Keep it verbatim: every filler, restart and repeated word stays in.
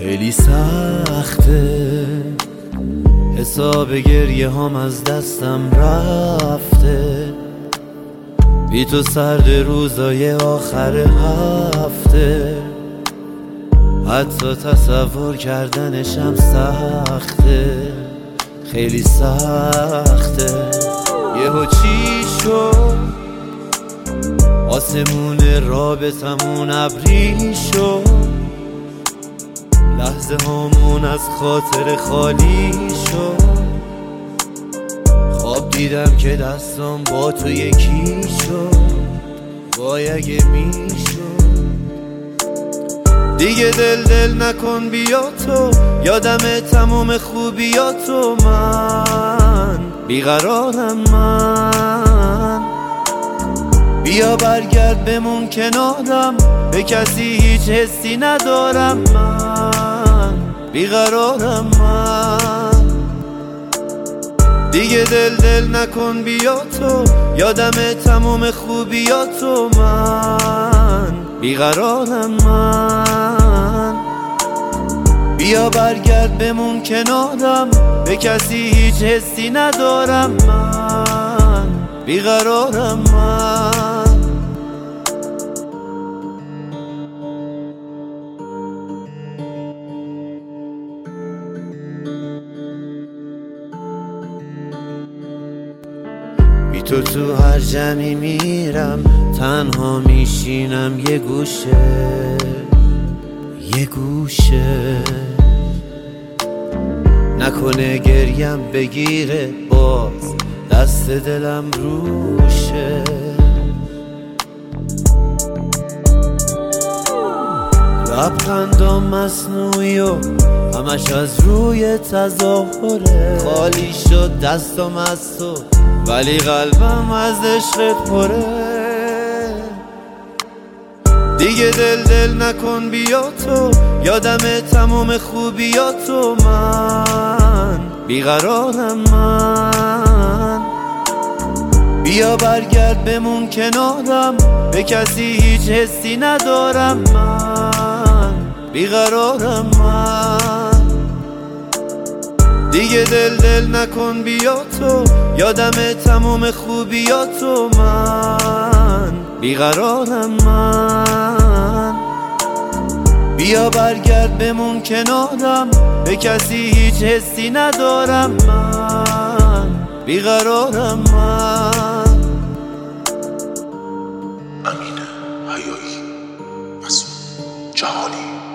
خیلی سخته حساب گریه هم از دستم رفته، بی تو سرد روزای آخر هفته، حتی تصور کردنشم سخته، خیلی سخته. یهو چی شد آسمون رابطمون ابری شد، لحظه هامون از خاطر خالی شد، خواب دیدم که دستم با تو یکی شد، وای اگه میشد. دیگه دل دل نکن بیا تو، یادم تموم خوبیاتو، من بیقرارم، من بیا برگرد بمون کنارم، به کسی هیچ حسی ندارم، من بیقرارم، من دیگه دل دل نکن بیا تو، یادم تموم خوبیاتو، من بیقرارم، من بیا برگرد بمون کنارم، به کسی هیچ حسی ندارم، من بیقرارم، من بی تو تو هر جمعی میرم، تنها میشینم یه گوشه یه گوشه، نکنه گریم بگیره باز دست دلم روشه. لبخندم مصنوعی و همش از روی تظاهره، خالی شد دستم از تو ولی قلبم از عشقت پره. دیگه دل دل نکن بیا تو، یادم تموم خوبیاتو، من بیقرارم، من بیا برگرد بمون کنارم، به کسی هیچ حسی ندارم، من بیقرارم، من دیگه دل دل نکن بیا تو، یادم تموم خوبیاتو، من بیقرارم، من بیا برگرد بمون کنارم، به کسی هیچ حسی ندارم، من بیقرارم، من امین حیایی، مسعود جهانی.